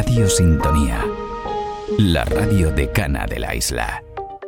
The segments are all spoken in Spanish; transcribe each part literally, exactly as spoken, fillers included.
Radio Sintonía, la radio decana de la isla.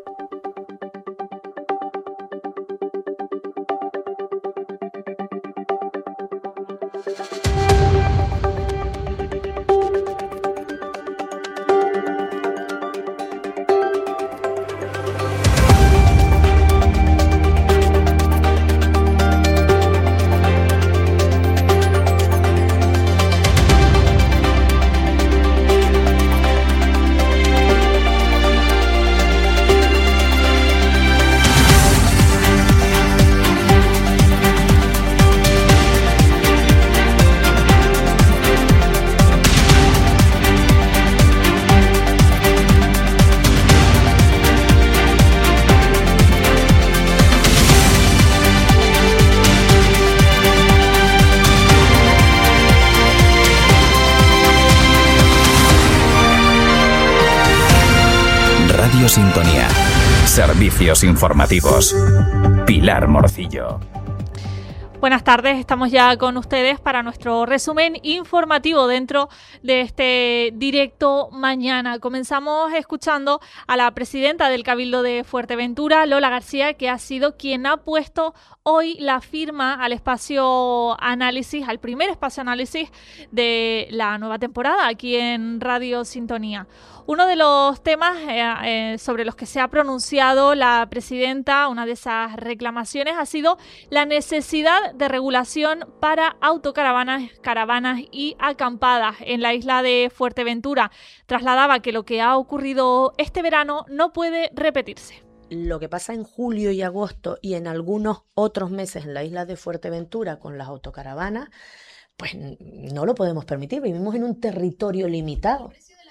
Radio Sintonía. Servicios informativos. Pilar Morcillo. Buenas tardes, estamos ya con ustedes para nuestro resumen informativo dentro de este directo mañana. Comenzamos escuchando a la presidenta del Cabildo de Fuerteventura, Lola García, que ha sido quien ha puesto hoy la firma al espacio análisis, al primer espacio análisis de la nueva temporada aquí en Radio Sintonía. Uno de los temas eh, eh, sobre los que se ha pronunciado la presidenta, una de esas reclamaciones, ha sido la necesidad de regulación para autocaravanas, caravanas y acampadas en la isla de Fuerteventura. Trasladaba que lo que ha ocurrido este verano no puede repetirse. Lo que pasa en julio y agosto y en algunos otros meses en la isla de Fuerteventura con las autocaravanas, pues no lo podemos permitir. Vivimos en un territorio limitado.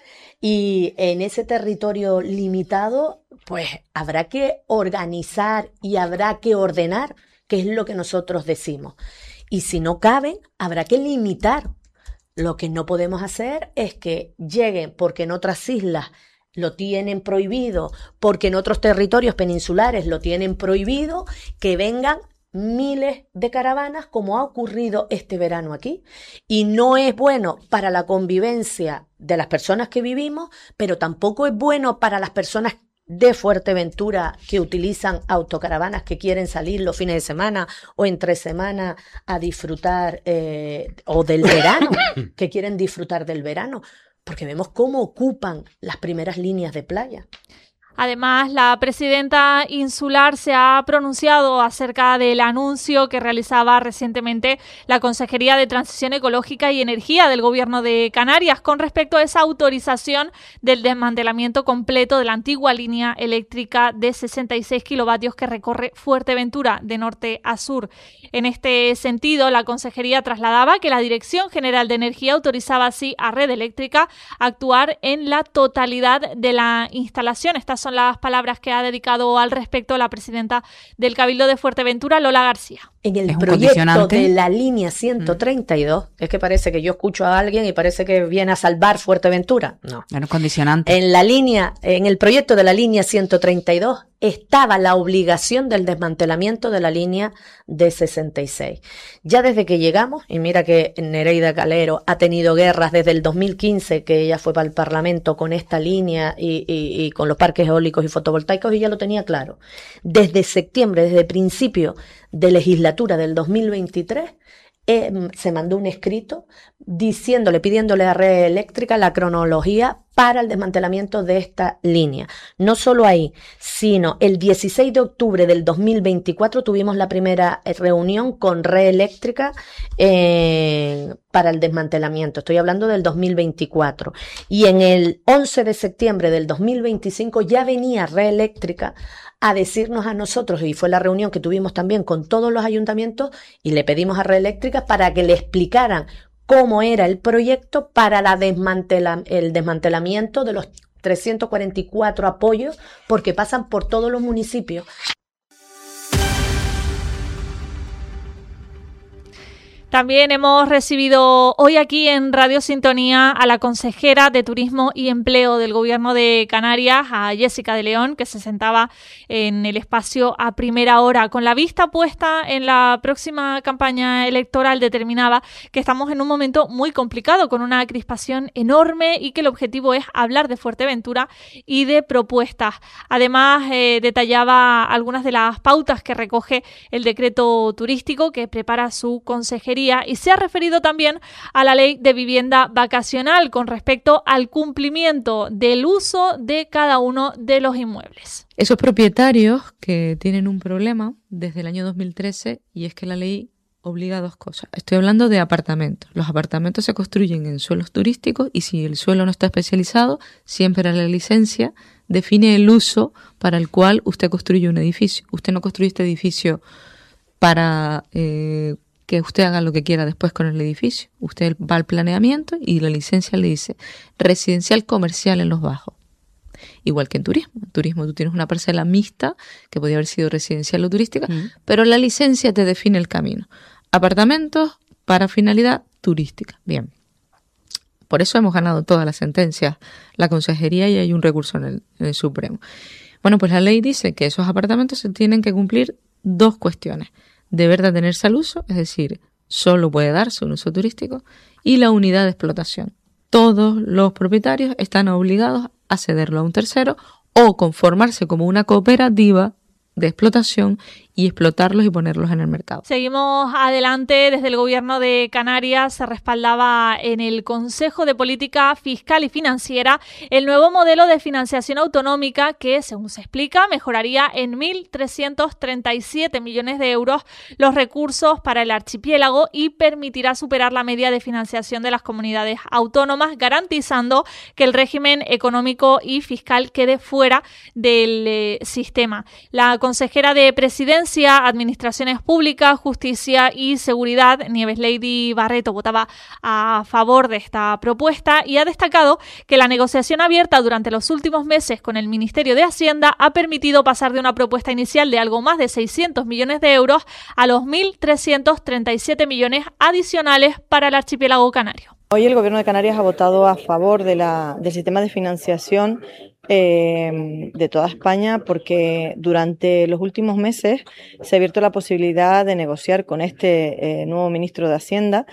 Y en ese territorio limitado, pues habrá que organizar y habrá que ordenar, que es lo que nosotros decimos. Y si no caben, habrá que limitar. Lo que no podemos hacer es que lleguen, porque en otras islas lo tienen prohibido, porque en otros territorios peninsulares lo tienen prohibido, que vengan miles de caravanas como ha ocurrido este verano aquí. Y no es bueno para la convivencia de las personas que vivimos, pero tampoco es bueno para las personas de Fuerteventura que utilizan autocaravanas, que quieren salir los fines de semana o entre semana a disfrutar eh, o del verano, que quieren disfrutar del verano, porque vemos cómo ocupan las primeras líneas de playa. Además, la presidenta insular se ha pronunciado acerca del anuncio que realizaba recientemente la Consejería de Transición Ecológica y Energía del Gobierno de Canarias con respecto a esa autorización del desmantelamiento completo de la antigua línea eléctrica de sesenta y seis kilovatios que recorre Fuerteventura de norte a sur. En este sentido, la Consejería trasladaba que la Dirección General de Energía autorizaba así a Red Eléctrica a actuar en la totalidad de la instalación. Estas son las palabras que ha dedicado al respecto la presidenta del Cabildo de Fuerteventura, Lola García. En el proyecto de la línea ciento treinta y dos, mm. es que parece que yo escucho a alguien y parece que viene a salvar Fuerteventura. No. Es un condicionante. En la línea, en el proyecto de la línea ciento treinta y dos estaba la obligación del desmantelamiento de la línea de sesenta y seis. Ya desde que llegamos, y mira que Nereida Calero ha tenido guerras desde el dos mil quince, que ella fue para el Parlamento con esta línea y, y, y con los parques eólicos y fotovoltaicos, y ya lo tenía claro. Desde septiembre, desde el principio de legislatura del dos mil veintitrés, eh, se mandó un escrito diciéndole, pidiéndole a Red Eléctrica la cronología para el desmantelamiento de esta línea. No solo ahí, sino el dieciséis de octubre del dos mil veinticuatro tuvimos la primera reunión con Red Eléctrica eh, para el desmantelamiento. Estoy hablando del dos mil veinticuatro. Y en el once de septiembre del dos mil veinticinco ya venía Red Eléctrica a decirnos a nosotros, y fue la reunión que tuvimos también con todos los ayuntamientos, y le pedimos a Red Eléctrica para que le explicaran cómo era el proyecto para la desmantela, el desmantelamiento de los trescientos cuarenta y cuatro apoyos, porque pasan por todos los municipios. También hemos recibido hoy aquí en Radio Sintonía a la consejera de Turismo y Empleo del Gobierno de Canarias, a Jessica de León, que se sentaba en el espacio a primera hora. Con la vista puesta en la próxima campaña electoral, determinaba que estamos en un momento muy complicado, con una crispación enorme y que el objetivo es hablar de Fuerteventura y de propuestas. Además, eh, detallaba algunas de las pautas que recoge el decreto turístico que prepara su consejería, y se ha referido también a la ley de vivienda vacacional con respecto al cumplimiento del uso de cada uno de los inmuebles. Esos propietarios que tienen un problema desde el año dos mil trece, y es que la ley obliga a dos cosas. Estoy hablando de apartamentos. Los apartamentos se construyen en suelos turísticos y si el suelo no está especializado, siempre la licencia define el uso para el cual usted construye un edificio. Usted no construye este edificio para eh, que usted haga lo que quiera después con el edificio. Usted va al planeamiento y la licencia le dice residencial comercial en los bajos. Igual que en turismo. En turismo tú tienes una parcela mixta que podría haber sido residencial o turística, mm. pero la licencia te define el camino. Apartamentos para finalidad turística. Bien. Por eso hemos ganado todas las sentencias, la consejería, y hay un recurso en el, en el Supremo. Bueno, pues la ley dice que esos apartamentos se tienen que cumplir dos cuestiones. Deber de atenerse al uso, es decir, solo puede darse un uso turístico, y la unidad de explotación. Todos los propietarios están obligados a cederlo a un tercero o conformarse como una cooperativa de explotación y explotarlos y ponerlos en el mercado. Seguimos adelante. Desde el Gobierno de Canarias se respaldaba en el Consejo de Política Fiscal y Financiera el nuevo modelo de financiación autonómica que, según se explica, mejoraría en mil trescientos treinta y siete millones de euros los recursos para el archipiélago y permitirá superar la media de financiación de las comunidades autónomas, garantizando que el régimen económico y fiscal quede fuera del eh, sistema. La consejera de Presidencia, Administraciones Públicas, Justicia y Seguridad, Nieves Lady Barreto, votaba a favor de esta propuesta y ha destacado que la negociación abierta durante los últimos meses con el Ministerio de Hacienda ha permitido pasar de una propuesta inicial de algo más de seiscientos millones de euros a los mil trescientos treinta y siete millones adicionales para el archipiélago canario. Hoy el Gobierno de Canarias ha votado a favor de la, del sistema de financiación eh, de toda España, porque durante los últimos meses se ha abierto la posibilidad de negociar con este eh, nuevo ministro de Hacienda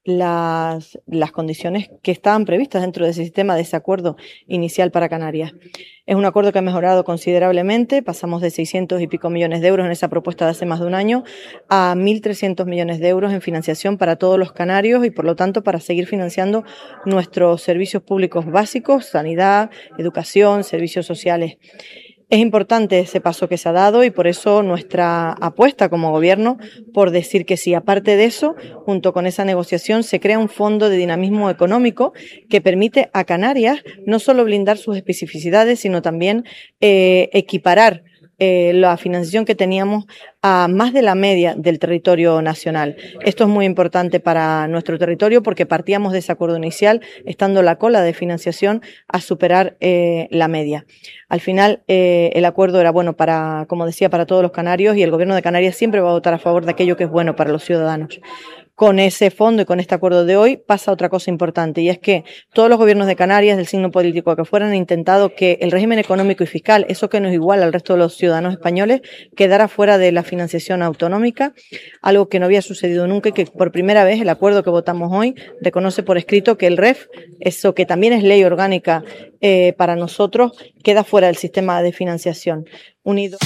las, las condiciones que estaban previstas dentro de ese sistema, de ese acuerdo inicial para Canarias. Es un acuerdo que ha mejorado considerablemente, pasamos de seiscientos y pico millones de euros en esa propuesta de hace más de un año a mil trescientos millones de euros en financiación para todos los canarios y por lo tanto para seguir financiando nuestros servicios públicos básicos, sanidad, educación, servicios sociales. Es importante ese paso que se ha dado y por eso nuestra apuesta como gobierno por decir que sí. Aparte de eso, junto con esa negociación se crea un fondo de dinamismo económico que permite a Canarias no solo blindar sus especificidades, sino también eh, equiparar Eh, la financiación que teníamos a más de la media del territorio nacional. Esto es muy importante para nuestro territorio porque partíamos de ese acuerdo inicial estando la cola de financiación a superar eh, la media. Al final eh, el acuerdo era bueno para, como decía, para todos los canarios y el Gobierno de Canarias siempre va a votar a favor de aquello que es bueno para los ciudadanos. Con ese fondo y con este acuerdo de hoy pasa otra cosa importante y es que todos los gobiernos de Canarias, del signo político que fueran, han intentado que el régimen económico y fiscal, eso que nos iguala al resto de los ciudadanos españoles, quedara fuera de la financiación autonómica, algo que no había sucedido nunca y que por primera vez el acuerdo que votamos hoy reconoce por escrito que el R E F, eso que también es ley orgánica eh, para nosotros, queda fuera del sistema de financiación unido.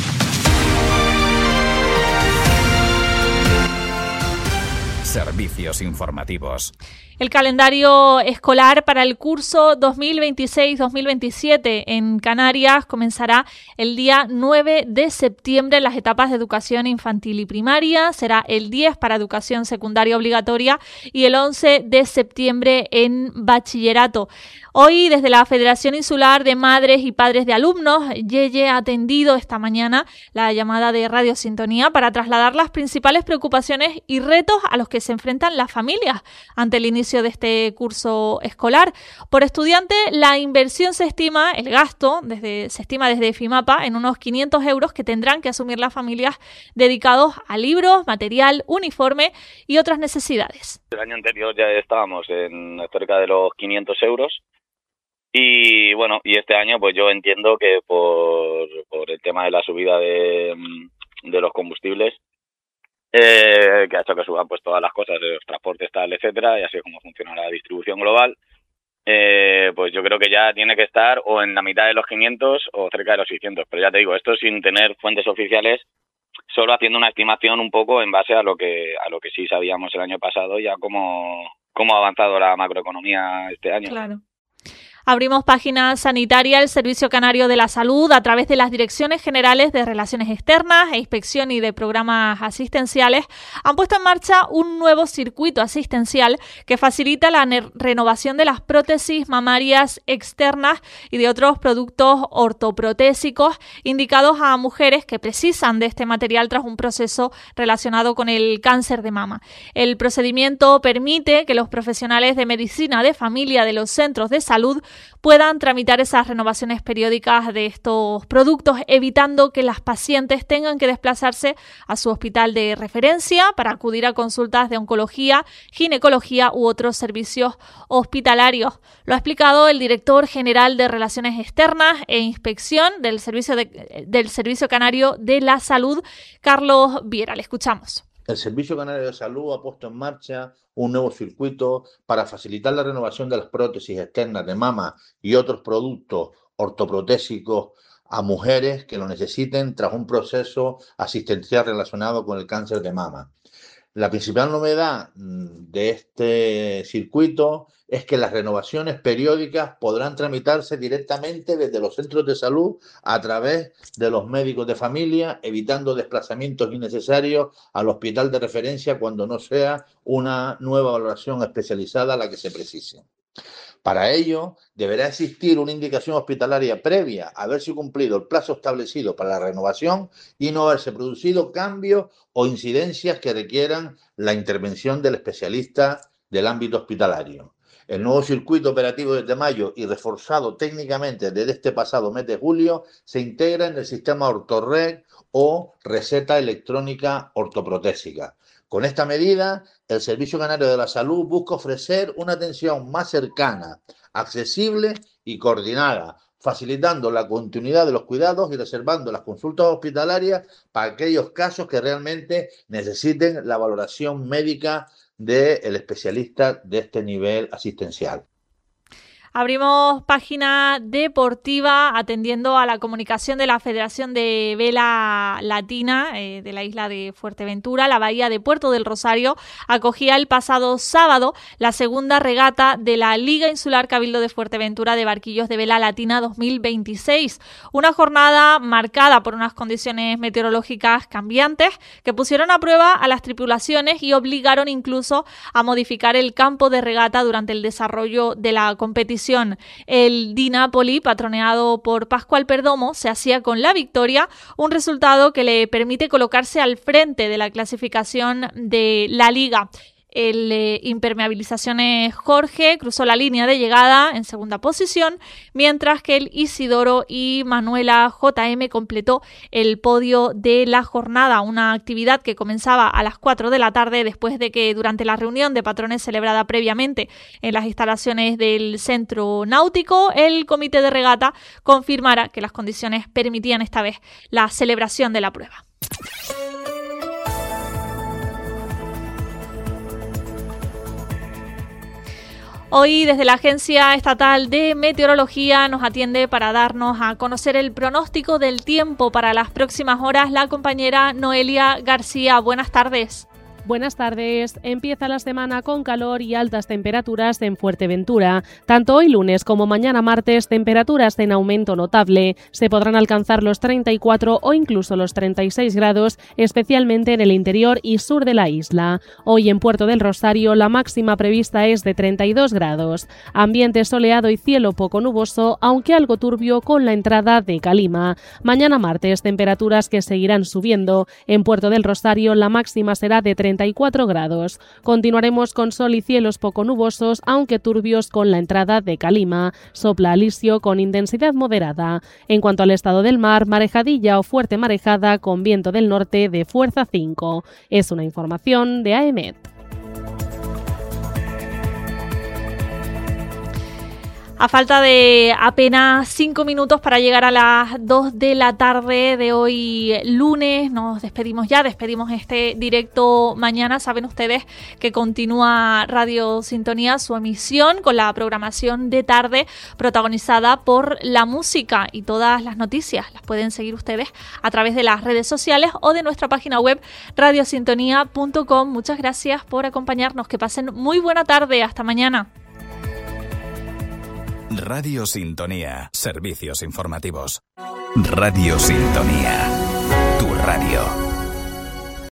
Servicios informativos. El calendario escolar para el curso dos mil veintiséis dos mil veintisiete en Canarias comenzará el día nueve de septiembre en las etapas de educación infantil y primaria, será el diez para educación secundaria obligatoria y el once de septiembre en bachillerato. Hoy, desde la Federación Insular de Madres y Padres de Alumnos, Yeye ha atendido esta mañana la llamada de Radio Sintonía para trasladar las principales preocupaciones y retos a los que se enfrentan las familias ante el inicio inicio de este curso escolar. Por estudiante, la inversión se estima, el gasto, desde, se estima desde FIMAPA en unos quinientos euros que tendrán que asumir las familias dedicados a libros, material, uniforme y otras necesidades. El año anterior ya estábamos en cerca de los quinientos euros. Y bueno, y este año pues yo entiendo que por, por el tema de la subida de, de los combustibles, eh, que ha hecho que suban pues todas las cosas de los transportes, tal, etcétera, y así es como funciona la distribución global, eh, pues yo creo que ya tiene que estar o en la mitad de los quinientos o cerca de los seiscientos. Pero ya te digo, esto sin tener fuentes oficiales, solo haciendo una estimación un poco en base a lo que a lo que sí sabíamos el año pasado, ya cómo, cómo ha avanzado la macroeconomía este año. Claro. Abrimos página sanitaria. El Servicio Canario de la Salud, a través de las Direcciones Generales de Relaciones Externas e Inspección y de Programas Asistenciales, han puesto en marcha un nuevo circuito asistencial que facilita la renovación de las prótesis mamarias externas y de otros productos ortoprotésicos indicados a mujeres que precisan de este material tras un proceso relacionado con el cáncer de mama. El procedimiento permite que los profesionales de medicina de familia de los centros de salud puedan tramitar esas renovaciones periódicas de estos productos, evitando que las pacientes tengan que desplazarse a su hospital de referencia para acudir a consultas de oncología, ginecología u otros servicios hospitalarios. Lo ha explicado el director general de Relaciones Externas e Inspección del Servicio, de, del Servicio Canario de la Salud, Carlos Viera. Le escuchamos. El Servicio Canario de Salud ha puesto en marcha un nuevo circuito para facilitar la renovación de las prótesis externas de mama y otros productos ortoprotésicos a mujeres que lo necesiten tras un proceso asistencial relacionado con el cáncer de mama. La principal novedad de este circuito es que las renovaciones periódicas podrán tramitarse directamente desde los centros de salud a través de los médicos de familia, evitando desplazamientos innecesarios al hospital de referencia cuando no sea una nueva valoración especializada la que se precise. Para ello, deberá existir una indicación hospitalaria previa a haberse cumplido el plazo establecido para la renovación y no haberse producido cambios o incidencias que requieran la intervención del especialista del ámbito hospitalario. El nuevo circuito operativo desde mayo y reforzado técnicamente desde este pasado mes de julio se integra en el sistema OrtoRec o receta electrónica ortoprotésica. Con esta medida, el Servicio Canario de la Salud busca ofrecer una atención más cercana, accesible y coordinada, facilitando la continuidad de los cuidados y reservando las consultas hospitalarias para aquellos casos que realmente necesiten la valoración médica del especialista de este nivel asistencial. Abrimos página deportiva atendiendo a la comunicación de la Federación de Vela Latina eh, de la isla de Fuerteventura. La bahía de Puerto del Rosario acogía el pasado sábado la segunda regata de la Liga Insular Cabildo de Fuerteventura de Barquillos de Vela Latina dos mil veintiséis. Una jornada marcada por unas condiciones meteorológicas cambiantes que pusieron a prueba a las tripulaciones y obligaron incluso a modificar el campo de regata durante el desarrollo de la competición. El Di Napoli, patroneado por Pascual Perdomo, se hacía con la victoria, un resultado que le permite colocarse al frente de la clasificación de la Liga. El eh, Impermeabilizaciones Jorge cruzó la línea de llegada en segunda posición, mientras que el Isidoro y Manuela J M completó el podio de la jornada, una actividad que comenzaba a las cuatro de la tarde después de que durante la reunión de patrones celebrada previamente en las instalaciones del Centro Náutico, el comité de regata confirmara que las condiciones permitían esta vez la celebración de la prueba. Hoy desde la Agencia Estatal de Meteorología nos atiende para darnos a conocer el pronóstico del tiempo para las próximas horas la compañera Noelia García. Buenas tardes. Buenas tardes. Empieza la semana con calor y altas temperaturas en Fuerteventura. Tanto hoy lunes como mañana martes, temperaturas en aumento notable. Se podrán alcanzar los treinta y cuatro o incluso los treinta y seis grados, especialmente en el interior y sur de la isla. Hoy en Puerto del Rosario la máxima prevista es de treinta y dos grados. Ambiente soleado y cielo poco nuboso, aunque algo turbio con la entrada de calima. Mañana martes, temperaturas que seguirán subiendo. En Puerto del Rosario la máxima será de treinta treinta y cuatro grados. Continuaremos con sol y cielos poco nubosos, aunque turbios con la entrada de calima. Sopla alisio con intensidad moderada. En cuanto al estado del mar, marejadilla o fuerte marejada con viento del norte de fuerza cinco. Es una información de AEMET. A falta de apenas cinco minutos para llegar a las dos de la tarde de hoy lunes, nos despedimos ya, despedimos este directo mañana. Saben ustedes que continúa Radio Sintonía su emisión con la programación de tarde protagonizada por la música, y todas las noticias las pueden seguir ustedes a través de las redes sociales o de nuestra página web radio sintonía punto com. Muchas gracias por acompañarnos, que pasen muy buena tarde, hasta mañana. Radio Sintonía. Servicios informativos. Radio Sintonía. Tu radio.